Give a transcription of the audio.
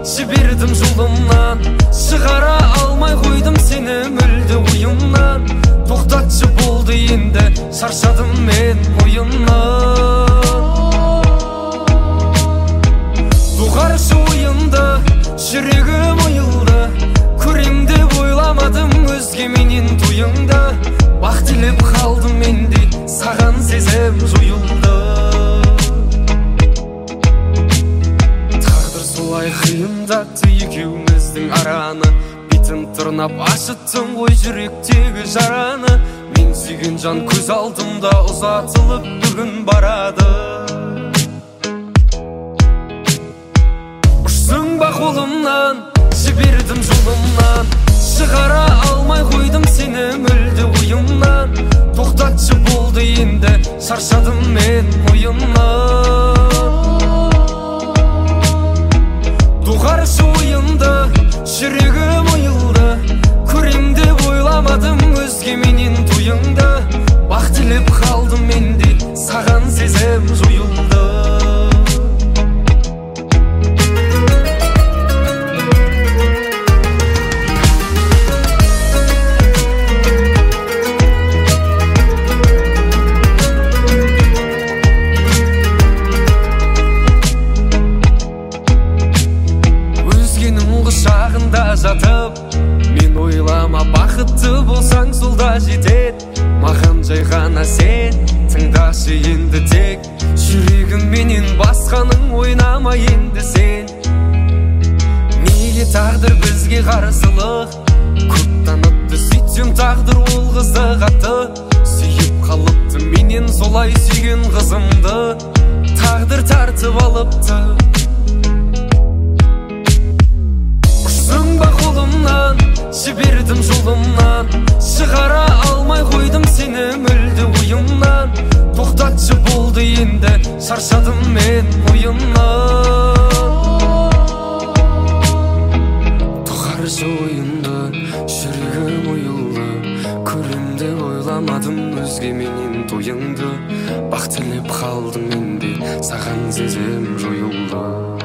жібердім жолымнан, шығара алмай қойдым сені мүлде ойымнан. Тоқтатшы болды енді, шаршадым мен ойымнан. Доғаршы ойымды, жүрегім ойылды, көрем деп ойламадым өзге менен тойыңды. Бақ тілеп қалдым менде, саған сезім жойылды. Тағдыр солай қиындатты екеуміздің араны, бетін тырнап ашыттың ғой жүректегі жараны. Мен сүйген жан көз алдымда ұзатылып бүгін барады. Ұшсың ба қолымнан, жібердім жолымнан, шығара алмай қойдым сені мүлде ойымнан. Тоқтатшы болды енді, шаршадым мен ойымнан. Доғаршы ойымды, жүрегім ойылды, көрем деп ойламадым өзге менен тойыңды. Бақ тілеп қалдым менде, саған сезім жойылды. Құшағында жатып, мен ойлама бақытты болсаң сол да жетет. Маған жай ғана сен, тыңдашы енді тек, жүрегім менен басқаның ойнама енді сен. Неге тағдыр бізге қарсылық, көп танытты, сөйтсем тағдыр ол қызды қатты. Сүйіп қалыпты менен солай сүйген қызымды, тағдыр тартып алыпты. Жібердім жолымнан, шығара алмай қойдым сені мүлде ойымнан. Тоқтатшы болды енді, шаршадым мен ойымнан. Доғаршы ойымды, жүрегім ойылды, көрем деп ойламадым өзге менен тойыңды. Бақ тілеп қалдым менде, саған сезім жойылды.